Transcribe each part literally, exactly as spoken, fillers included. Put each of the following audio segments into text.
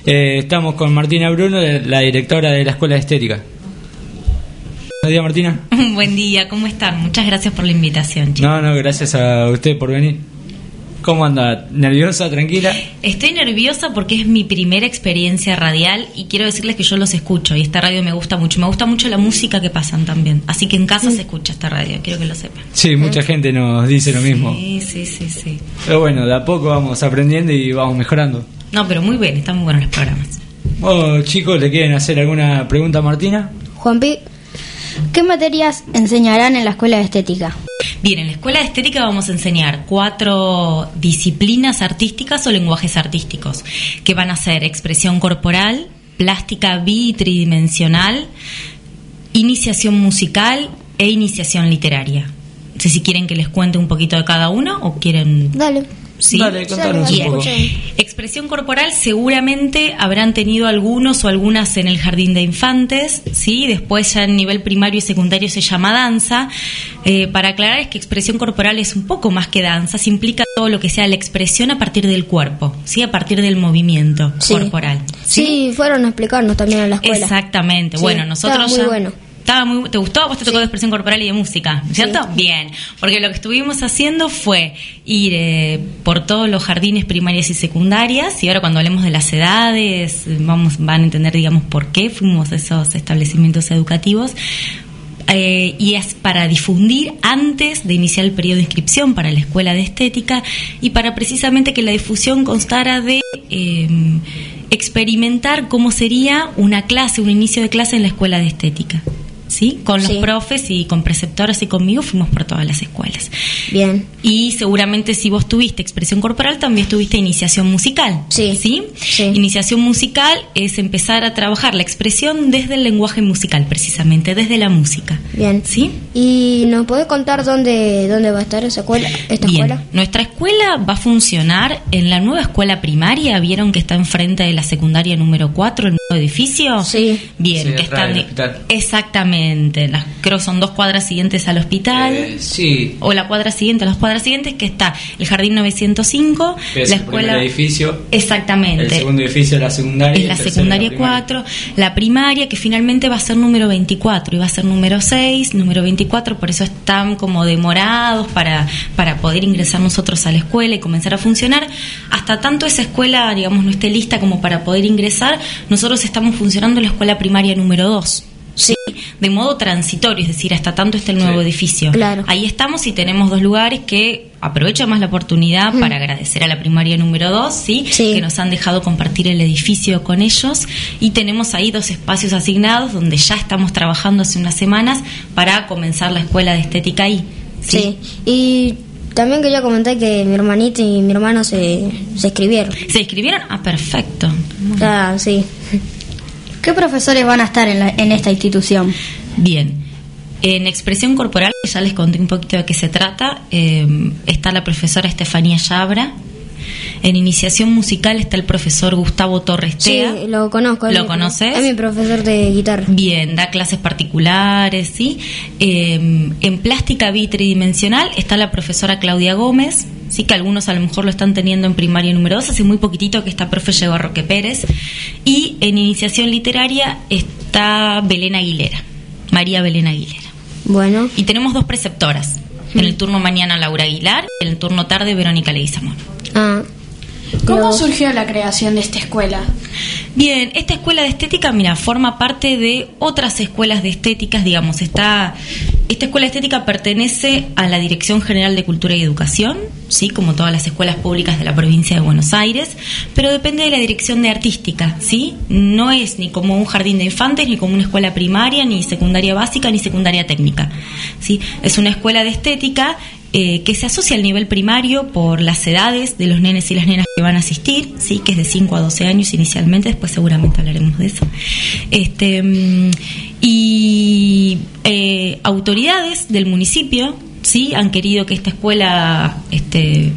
Eh, estamos con Martina Bruno, la directora de la Escuela de Estética. Buenos días, Martina. Buen día, ¿cómo están? Muchas gracias por la invitación, chicos. No, no, gracias a usted por venir. ¿Cómo anda? ¿Nerviosa? ¿Tranquila? Estoy nerviosa porque es mi primera experiencia radial y quiero decirles que yo los escucho y esta radio me gusta mucho. Me gusta mucho la música que pasan también. Así que en casa se escucha esta radio, quiero que lo sepan. Sí, mucha gente nos dice lo mismo. Sí, sí, sí, sí. Pero bueno, de a poco vamos aprendiendo y vamos mejorando. No, pero muy bien, están muy buenos los programas. Oh, chicos, ¿le quieren hacer alguna pregunta a Martina? Juanpi, ¿qué materias enseñarán en la Escuela de Estética? Bien, en la Escuela de Estética vamos a enseñar cuatro disciplinas artísticas o lenguajes artísticos, que van a ser expresión corporal, plástica bi- y tridimensional, iniciación musical e iniciación literaria. No sé si quieren que les cuente un poquito de cada uno o quieren... Dale. ¿Sí? Dale, contanos Bien. un poco. Expresión corporal seguramente habrán tenido algunos o algunas en el jardín de infantes, ¿sí? Después ya en nivel primario y secundario se llama danza. Eh, para aclarar es que expresión corporal es un poco más que danza, se implica todo lo que sea la expresión a partir del cuerpo, ¿sí? A partir del movimiento Sí. corporal. Sí, ¿sí? fueron a explicarnos también en la escuela. Exactamente. Sí, Bueno, nosotros estaba muy ya... bueno. Estaba muy, ¿te gustó? Vos te tocó Sí. de expresión corporal y de música, ¿cierto? Sí. Bien, porque lo que estuvimos haciendo fue ir eh, por todos los jardines primarias y secundarias, y ahora cuando hablemos de las edades, vamos, van a entender, digamos, por qué fuimos a esos establecimientos educativos. Eh, y es para difundir antes de iniciar el periodo de inscripción para la Escuela de Estética y para precisamente que la difusión constara de eh, experimentar cómo sería una clase, un inicio de clase en la Escuela de Estética. ¿Sí? Con los Sí. profes y con preceptoras y conmigo fuimos por todas las escuelas. Bien. Y seguramente si vos tuviste expresión corporal, también tuviste iniciación musical. Sí. ¿Sí? Sí. Iniciación musical es empezar a trabajar la expresión desde el lenguaje musical, precisamente, desde la música. Bien. ¿Sí? ¿Y nos podés contar dónde, dónde va a estar esa escuela, esta Bien. escuela? Nuestra escuela va a funcionar en la nueva escuela primaria. ¿Vieron que está enfrente de la secundaria número cuatro, el nuevo edificio? Sí. Bien, Sí, que atrás está del de- hospital. Exactamente. Las, creo que son dos cuadras siguientes al hospital. Eh, sí. O la cuadra siguiente, las cuadras siguientes, que está el Jardín novecientos cinco, Que es la el escuela. primer edificio. Exactamente. El segundo edificio es la secundaria. Es y la el tercero secundaria es la primaria. cuatro, la primaria, que finalmente va a ser número veinticuatro, y va a ser número seis, número veinticuatro, por eso están como demorados para, para poder ingresar nosotros a la escuela y comenzar a funcionar. Hasta tanto esa escuela, digamos, no esté lista como para poder ingresar, nosotros estamos funcionando en la escuela primaria número dos. Sí, de modo transitorio, es decir, hasta tanto esté el nuevo Sí. edificio. Claro. Ahí estamos y tenemos dos lugares que aprovecho más la oportunidad Mm. para agradecer a la primaria número dos, ¿sí? Sí. Que nos han dejado compartir el edificio con ellos, y tenemos ahí dos espacios asignados donde ya estamos trabajando hace unas semanas para comenzar la escuela de estética ahí. Sí. ¿sí? Y también quería comentar que mi hermanito y mi hermano se, se escribieron. ¿Se inscribieron? Ah, perfecto. Ah, sí. ¿Qué profesores van a estar en, la- en esta institución? Bien. En expresión corporal, que ya les conté un poquito de qué se trata, eh, está la profesora Estefanía Yabra. En iniciación musical está el profesor Gustavo Torres Sí, Tea. lo conozco. es ¿Lo mi- conoces? Es mi profesor de guitarra. Bien, da clases particulares, ¿sí? Eh, en plástica bi- tridimensional está la profesora Claudia Gómez, sí, que algunos a lo mejor lo están teniendo en primaria número dos, hace muy poquitito que esta profe llegó a Roque Pérez. Y en iniciación literaria está Belén Aguilera, María Belén Aguilera. Bueno, Y tenemos dos preceptoras, en el turno mañana Laura Aguilar y en el turno tarde Verónica Leguizamón. ah, ¿Cómo Pero- surgió la creación de esta escuela? Bien, esta escuela de estética, mira, forma parte de otras escuelas de estéticas, digamos, está, esta escuela de estética pertenece a la Dirección General de Cultura y Educación, sí, como todas las escuelas públicas de la provincia de Buenos Aires, pero depende de la Dirección de Artística, sí, no es ni como un jardín de infantes, ni como una escuela primaria, ni secundaria básica, ni secundaria técnica, sí, es una escuela de estética Eh, que se asocia al nivel primario por las edades de los nenes y las nenas que van a asistir, sí, que es de cinco a doce años inicialmente, después seguramente hablaremos de eso. Este, mm, y eh, autoridades del municipio, sí, han querido que esta escuela este,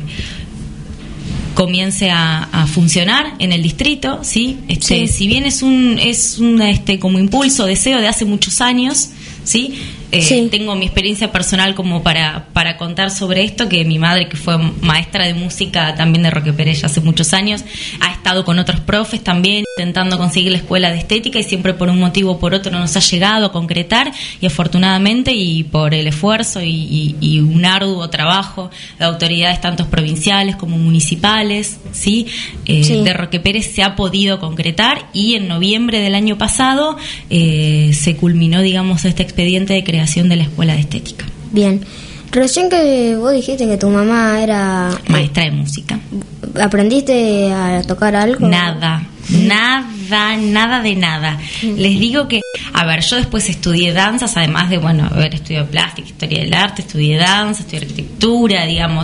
comience a, a funcionar en el distrito, sí, este, Sí. si bien es un es un este como impulso, deseo de hace muchos años, sí. Eh, Sí. Tengo mi experiencia personal como para, para contar sobre esto, que mi madre, que fue maestra de música también de Roque Pérez hace muchos años, ha estado con otros profes también intentando conseguir la escuela de estética y siempre por un motivo o por otro no nos ha llegado a concretar, y afortunadamente y por el esfuerzo y, y, y un arduo trabajo de autoridades tanto provinciales como municipales, ¿sí? Eh, Sí. de Roque Pérez se ha podido concretar, y en noviembre del año pasado eh, se culminó, digamos, este expediente de creación de la escuela de estética. Bien. Recién que vos dijiste que tu mamá era... Maestra de música. ¿Aprendiste a tocar algo? Nada, nada, nada de nada. Les digo que, a ver, yo después estudié danzas, además de, bueno, haber estudiado plástica, historia del arte, estudié danza, estudié arquitectura, digamos,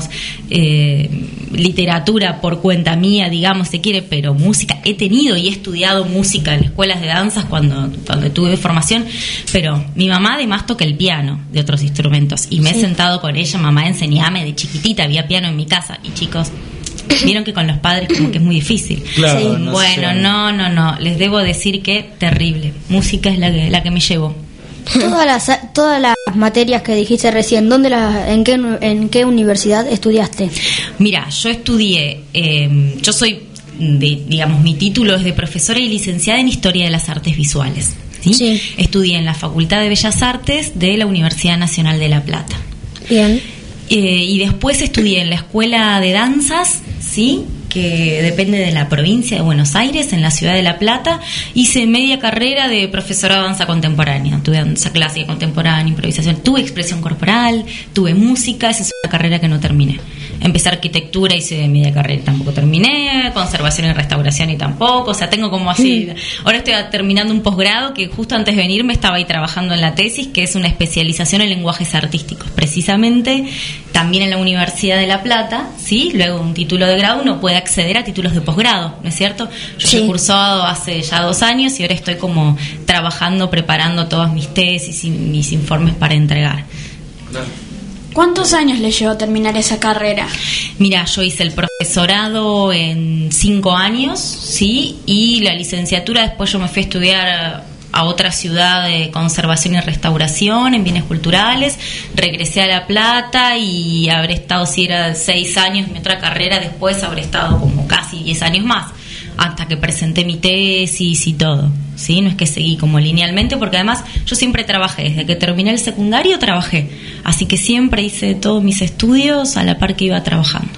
eh, literatura por cuenta mía, digamos, se quiere, pero música. He tenido y he estudiado música en escuelas de danzas cuando, cuando tuve formación, pero mi mamá además toca el piano de otros instrumentos, y me Sí. he sentado con ella, mamá, enseñame de chiquitita, había piano en mi casa, y chicos, vieron que con los padres como que es muy difícil. Claro, Sí. no Bueno, sé. no, no, no. Les debo decir que terrible. Música es la que, la que me llevó. Todas las, todas las materias que dijiste recién, ¿dónde las, en, qué, ¿en qué universidad estudiaste? Mira, yo estudié, eh, yo soy, de, digamos, mi título es de profesora y licenciada en Historia de las Artes Visuales. ¿sí? Sí. Estudié en la Facultad de Bellas Artes de la Universidad Nacional de La Plata. Bien. Eh, y después estudié en la Escuela de Danzas, ¿sí? Que depende de la provincia de Buenos Aires, en la ciudad de La Plata. Hice media carrera de profesora de danza contemporánea. Tuve danza clásica, contemporánea, improvisación. Tuve expresión corporal, tuve música. Esa es una carrera que no terminé. Empecé arquitectura, hice media carrera y tampoco terminé. Conservación y restauración y tampoco. O sea, tengo como así... Ahora estoy terminando un posgrado que justo antes de venirme estaba ahí trabajando en la tesis, que es una especialización en lenguajes artísticos. Precisamente también en la Universidad de La Plata, ¿sí? Luego un título de grado uno puede acceder a títulos de posgrado, ¿no es cierto? Yo Sí. he cursado hace ya dos años y ahora estoy como trabajando, preparando todas mis tesis y mis informes para entregar. ¿Cuántos años le llevó terminar esa carrera? Mira, yo hice el profesorado en cinco años, ¿sí? Y la licenciatura después yo me fui a estudiar a otra ciudad de conservación y restauración en bienes culturales. Regresé a La Plata y habré estado, si era seis años, mi otra carrera después habré estado como casi diez años más, hasta que presenté mi tesis y todo, ¿sí? No es que seguí como linealmente, porque además yo siempre trabajé, desde que terminé el secundario trabajé, así que siempre hice todos mis estudios a la par que iba trabajando.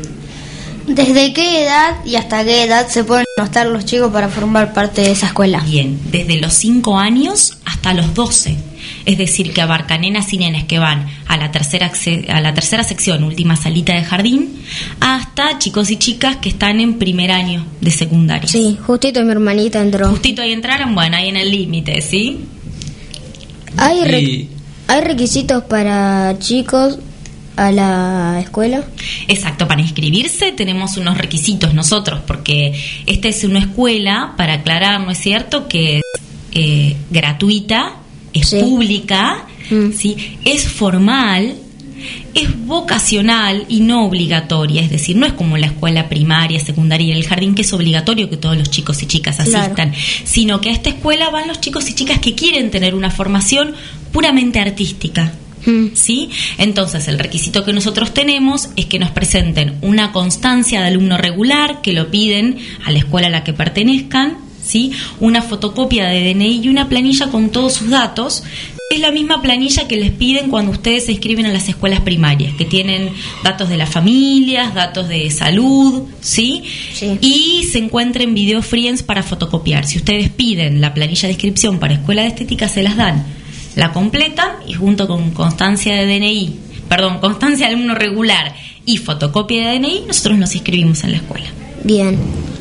¿Desde qué edad y hasta qué edad se pueden anotar los chicos para formar parte de esa escuela? Bien, desde los cinco años hasta los doce, es decir, que abarca nenas y nenes que van a la tercera a la tercera sección, última salita de jardín, hasta chicos y chicas que están en primer año de secundaria. Sí, justito mi hermanita entró. Justito ahí entraron, bueno, ahí en el límite, ¿sí? ¿Hay, re- Y- ¿Hay requisitos para chicos a la escuela? Exacto, para inscribirse tenemos unos requisitos nosotros, porque esta es una escuela, para aclarar, ¿no es cierto?, que es eh, gratuita, es Sí. pública, Mm. ¿sí? Es formal, es vocacional y no obligatoria, es decir, no es como la escuela primaria, secundaria y el jardín, que es obligatorio que todos los chicos y chicas asistan, Claro. sino que a esta escuela van los chicos y chicas que quieren tener una formación puramente artística. Mm. ¿Sí? Entonces, el requisito que nosotros tenemos es que nos presenten una constancia de alumno regular, que lo piden a la escuela a la que pertenezcan, ¿sí? Una fotocopia de D N I y una planilla con todos sus datos. Es la misma planilla que les piden cuando ustedes se inscriben a las escuelas primarias, que tienen datos de las familias, datos de salud, ¿sí? Sí. Y se encuentra en Video Friends para fotocopiar. Si ustedes piden la planilla de inscripción para escuela de estética, se las dan. La completan y junto con constancia de D N I, perdón, constancia de alumno regular y fotocopia de D N I, nosotros nos inscribimos en la escuela. Bien.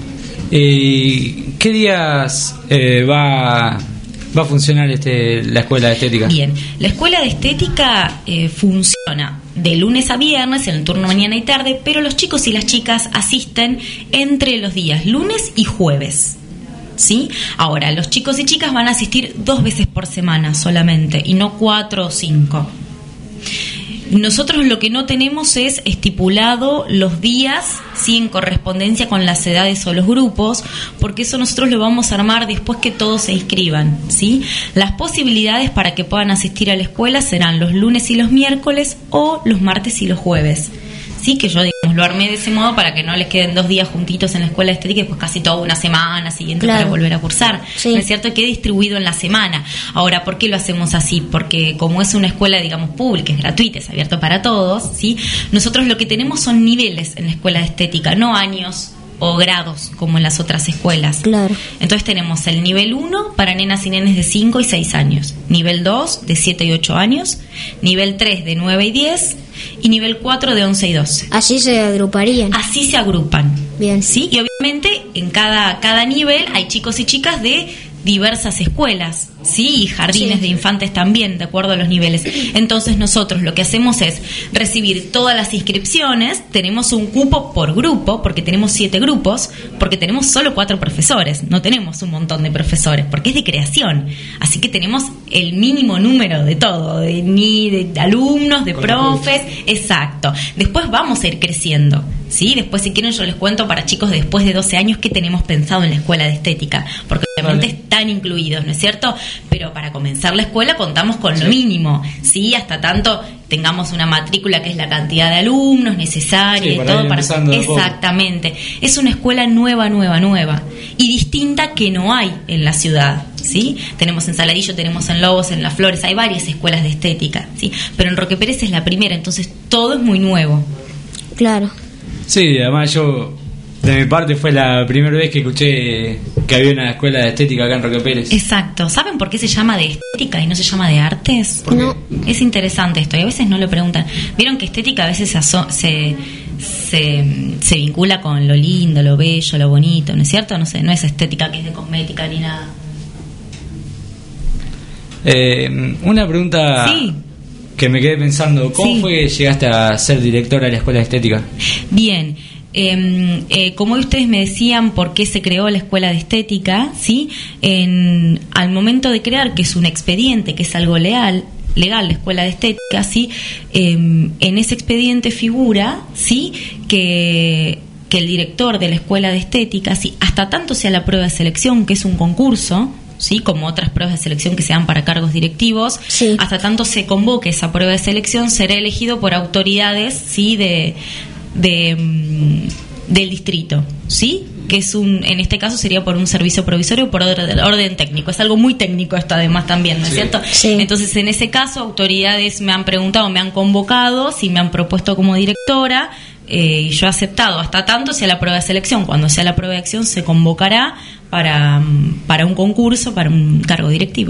¿Y qué días eh, va, va a funcionar este, la escuela de estética? Bien, la escuela de estética eh, funciona de lunes a viernes en el turno mañana y tarde, pero los chicos y las chicas asisten entre los días lunes y jueves. ¿Sí? Ahora, los chicos y chicas van a asistir dos veces por semana solamente y no cuatro o cinco. Nosotros lo que no tenemos es estipulado los días, sí, en correspondencia con las edades o los grupos, porque eso nosotros lo vamos a armar después que todos se inscriban, ¿sí? Las posibilidades para que puedan asistir a la escuela serán los lunes y los miércoles o los martes y los jueves. Sí, que yo, digamos, lo armé de ese modo para que no les queden dos días juntitos en la escuela de estética y pues casi toda una semana siguiente, claro, para volver a cursar. Sí. ¿No es cierto? Que distribuido en la semana. Ahora, ¿por qué lo hacemos así? Porque como es una escuela, digamos, pública, es gratuita, es abierto para todos, ¿sí? Nosotros lo que tenemos son niveles en la escuela de estética, no años o grados como en las otras escuelas. Claro. Entonces tenemos el nivel uno para nenas y nenes de cinco y seis años, nivel dos de siete y ocho años, nivel tres de nueve y diez y nivel cuatro de once y doce. Así se agruparían. Así se agrupan. Bien. Sí, y obviamente en cada, cada nivel hay chicos y chicas de diversas escuelas, sí, y jardines sí. de infantes también, de acuerdo a los niveles. Entonces nosotros lo que hacemos es recibir todas las inscripciones, tenemos un cupo por grupo, porque tenemos siete grupos, porque tenemos solo cuatro profesores, no tenemos un montón de profesores, porque es de creación, así que tenemos el mínimo número de todo, de, ni de alumnos, de profes, exacto. Después vamos a ir creciendo, ¿sí? Después, si quieren, yo les cuento para chicos de después de doce años qué tenemos pensado en la escuela de estética, porque obviamente vale. están incluidos, ¿no es cierto? Pero para comenzar la escuela contamos con sí. lo mínimo, ¿sí? Hasta tanto tengamos una matrícula que es la cantidad de alumnos necesaria sí, y todo para... Exactamente. Es una escuela nueva, nueva, nueva y distinta que no hay en la ciudad, ¿sí? Tenemos en Saladillo, tenemos en Lobos, en Las Flores, hay varias escuelas de estética, ¿sí? Pero en Roque Pérez es la primera, entonces todo es muy nuevo. Claro. Sí, además yo, de mi parte, fue la primera vez que escuché que había una escuela de estética acá en Roque Pérez. Exacto. ¿Saben por qué se llama de estética y no se llama de artes? No. Es interesante esto y a veces no lo preguntan. Vieron que estética a veces se, aso- se, se, se vincula con lo lindo, lo bello, lo bonito, ¿no es cierto? No sé, no es estética que es de cosmética ni nada. Eh, una pregunta... Sí. Que me quedé pensando, ¿cómo sí. fue que llegaste a ser directora de la escuela de estética? Bien, eh, eh, como ustedes me decían por qué se creó la escuela de estética, ¿sí? En, al momento de crear, que es un expediente, que es algo legal, legal la escuela de estética, ¿sí? Eh, en ese expediente figura, ¿sí? que, que el director de la escuela de estética, ¿sí? Hasta tanto sea la prueba de selección, que es un concurso, sí, como otras pruebas de selección que se dan para cargos directivos, sí. hasta tanto se convoque esa prueba de selección, será elegido por autoridades, sí, de, de mm, del distrito, sí, que es un, en este caso sería por un servicio provisorio o por orden, orden técnico. Es algo muy técnico esto además también, ¿no es sí. cierto? Sí. Entonces en ese caso autoridades me han preguntado, me han convocado, si me han propuesto como directora. Eh, y yo he aceptado hasta tanto sea la prueba de selección. Cuando sea la prueba de acción se convocará para, para un concurso, para un cargo directivo.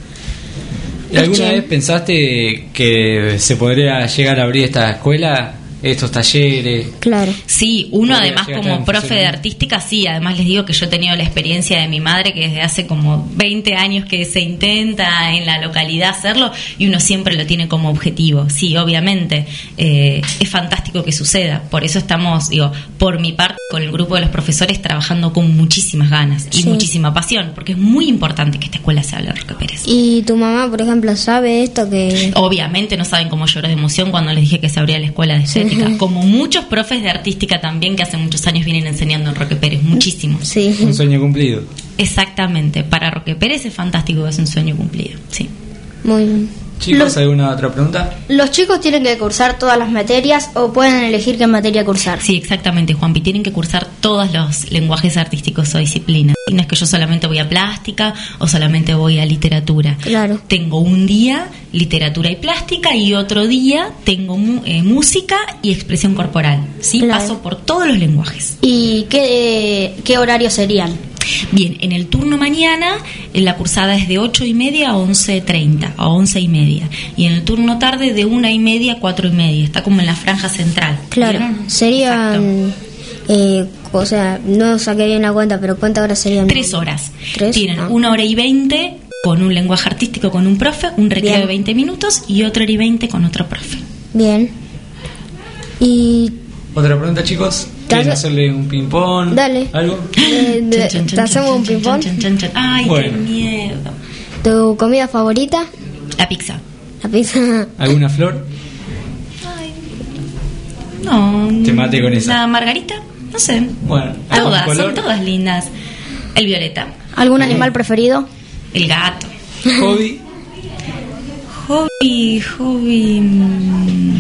¿Y alguna vez pensaste que se podría llegar a abrir esta escuela, estos talleres? Claro. Sí, uno además como profe de artística, sí, además les digo que yo he tenido la experiencia de mi madre, que desde hace como veinte años que se intenta en la localidad hacerlo y uno siempre lo tiene como objetivo. Sí, obviamente, eh, es fantástico que suceda, por eso estamos, digo, por mi parte, con el grupo de los profesores trabajando con muchísimas ganas y sí. muchísima pasión, porque es muy importante que esta escuela se hable en Roque Pérez. ¿Y tu mamá, por ejemplo, sabe esto que...? Obviamente no saben cómo lloré de emoción cuando les dije que se abría la escuela de estética. Como muchos profes de artística también que hace muchos años vienen enseñando en Roque Pérez, muchísimos. Sí. Un sueño cumplido. Exactamente, para Roque Pérez es fantástico, es un sueño cumplido, sí. Muy bien. Chicos, Los- ¿alguna otra pregunta? ¿Los chicos tienen que cursar todas las materias o pueden elegir qué materia cursar? Sí, exactamente, Juanpi, tienen que cursar todos los lenguajes artísticos o disciplinas. Y no es que yo solamente voy a plástica o solamente voy a literatura. Claro. Tengo un día literatura y plástica y otro día tengo mu- eh, música y expresión corporal. ¿Sí? Claro. Paso por todos los lenguajes. ¿Y qué, qué horarios serían? Bien, en el turno mañana la cursada es de ocho y media a once treinta, a once y media. Y en el turno tarde de una y media a cuatro y media. Está como en la franja central. Claro. ¿Vieron? Serían... Eh, o sea, no saqué bien la cuenta, pero ¿cuántas horas serían? Tres horas. ¿Tres? Tienen Ah. una hora y veinte con un lenguaje artístico con un profe, un recreo Bien. de veinte minutos y otra hora y veinte con otro profe. Bien. Y... ¿Otra pregunta, chicos? ¿Quieren Dale. hacerle un ping-pong? Dale. ¿Algo? eh, de- Chan, chan, ¿Te chan, hacemos un chan, ping-pong? chan, chan, chan. Ay, Bueno. qué miedo. ¿Tu comida favorita? La pizza. La pizza. ¿Alguna flor? No. Te maté con esa. ¿La margarita? No sé. Bueno, todas, ¿algún son color? todas lindas. El violeta. ¿Algún animal preferido? El gato. Hobby. Hobby, hobby. mm,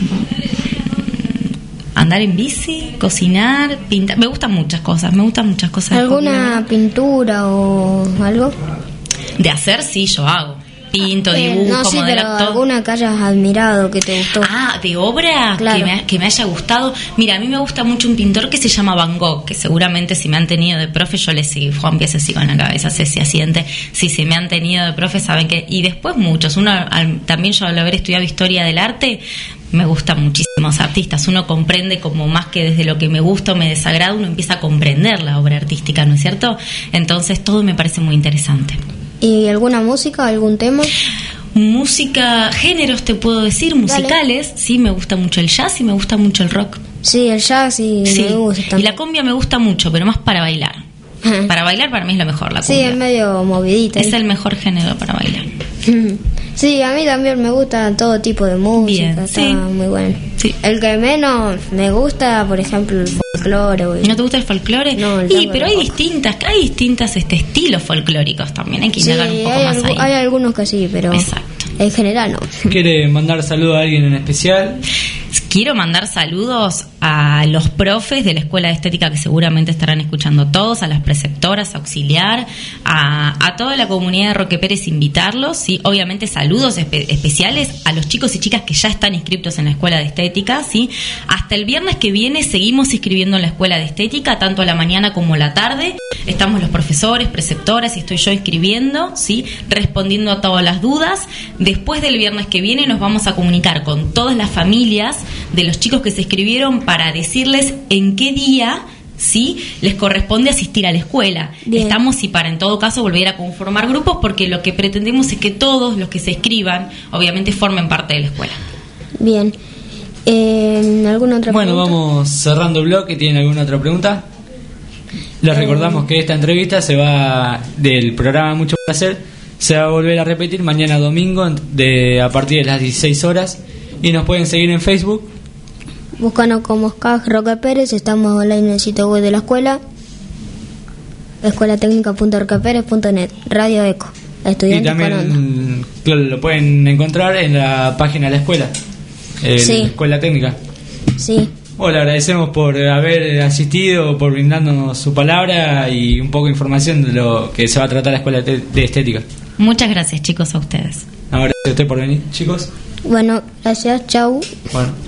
Andar en bici, cocinar, pintar. Me gustan muchas cosas, me gustan muchas cosas. ¿Alguna pintura o algo? De hacer, sí, yo hago. Pinto, Eh, dibujo, no, sí, modelo, pero todo. alguna que hayas admirado, que te gustó. Ah, de obra Claro. que, me, que me haya gustado. Mira, a mí me gusta mucho un pintor que se llama Van Gogh, que seguramente si me han tenido de profe, yo le sigo, Juan Pies se sigo en la cabeza, Ceci asiente. Si se me han tenido de profe, saben que. Y después muchos. Uno, al, también yo al haber estudiado historia del arte, me gustan muchísimos artistas. Uno comprende como más que desde lo que me gusta o me desagrada, uno empieza a comprender la obra artística, ¿no es cierto? Entonces todo me parece muy interesante. ¿Y alguna música, algún tema? Música, géneros te puedo decir, musicales, sí, me gusta mucho el jazz y me gusta mucho el rock. Sí, el jazz y Sí, me gusta y también. la cumbia me gusta mucho, pero más para bailar. Ajá. Para bailar para mí es lo mejor, la Sí, cumbia. es medio movidita. Es el mejor género para bailar. Sí, a mí también me gusta todo tipo de música, Bien, está sí. muy bueno. Sí. El que menos me gusta, por ejemplo, el folclore. güey. ¿No te gusta el folclore? No, el y tango pero hay no. distintas, hay distintas este estilos folclóricos también, hay que Sí, indagar un poco hay, más algu- ahí. hay algunos que sí, pero Exacto. en general no. ¿Quiere mandar saludo a alguien en especial? Quiero mandar saludos a los profes de la Escuela de Estética que seguramente estarán escuchando todos, a las preceptoras, auxiliar, a, a toda la comunidad de Roque Pérez, invitarlos, ¿sí? Obviamente saludos espe- especiales a los chicos y chicas que ya están inscritos en la Escuela de Estética, ¿sí? Hasta el viernes que viene seguimos inscribiendo en la Escuela de Estética, tanto a la mañana como a la tarde. Estamos los profesores, preceptoras y estoy yo inscribiendo, ¿sí? Respondiendo a todas las dudas. Después del viernes que viene nos vamos a comunicar con todas las familias de los chicos que se inscribieron para decirles en qué día, ¿sí?, les corresponde asistir a la escuela. Bien. Estamos y para en todo caso volver a conformar grupos, porque lo que pretendemos es que todos los que se inscriban obviamente formen parte de la escuela. Bien. Eh, ¿Alguna otra Bueno, pregunta? vamos cerrando el bloque. ¿Tienen alguna otra pregunta? Les recordamos que esta entrevista se va del programa Mucho Placer, se va a volver a repetir mañana domingo de a partir de las dieciséis horas, y nos pueden seguir en Facebook. Búscanos como S C A G Roque Pérez, estamos online en el sitio web de la escuela, escuela técnica punto roque pérez punto net, Radio Eco, Y estudiantes con onda. también claro, lo pueden encontrar en la página de la escuela, eh, Sí. la Escuela Técnica. Sí, Hola, agradecemos por haber asistido, por brindarnos su palabra y un poco de información de lo que se va a tratar la Escuela de de Estética. Muchas gracias, chicos, a ustedes. Ahora, gracias a usted por venir, chicos. bueno, gracias, chau. Bueno.